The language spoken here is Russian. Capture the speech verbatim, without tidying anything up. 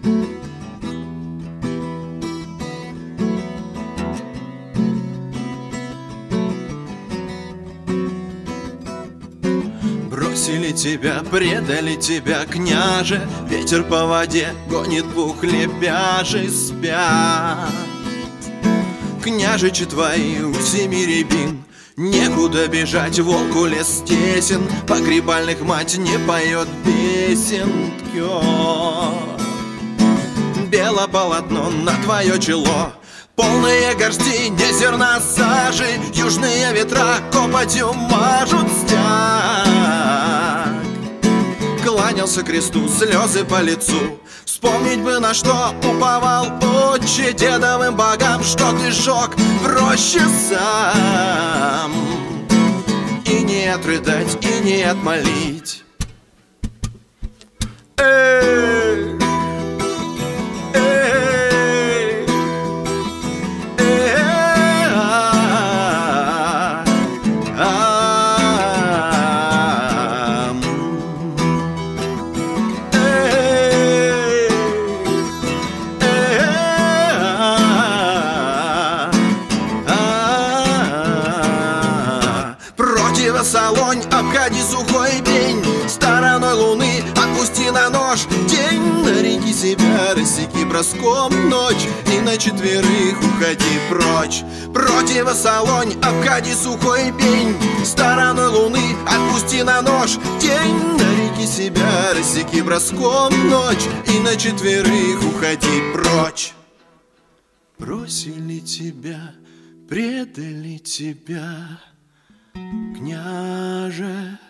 Бросили тебя, предали тебя, княже, ветер по воде гонит двух лебяжий спят. Княжичи твои у семи рябин, некуда бежать, волку лес тесен, погребальных мать не поет песен ткет. Бело полотно на твое чело, полные горсти зерна сажи, южные ветра копотью мажут стяг. Кланялся кресту, слезы по лицу, вспомнить бы, на что уповал отче, дедовым богам, что ты жег в роще сам. И не отрыдать, и не отмолить. Эй! Солонь, обходи сухой пень, стороной луны отпусти на нож день. Нареки себя, рассеки броском ночь, и на четверых уходи прочь. Противосолонь, обходи сухой пень, стороной луны отпусти на нож день. Нареки себя, рассеки броском ночь, и на четверых уходи прочь. Бросили тебя, предали тебя, княже.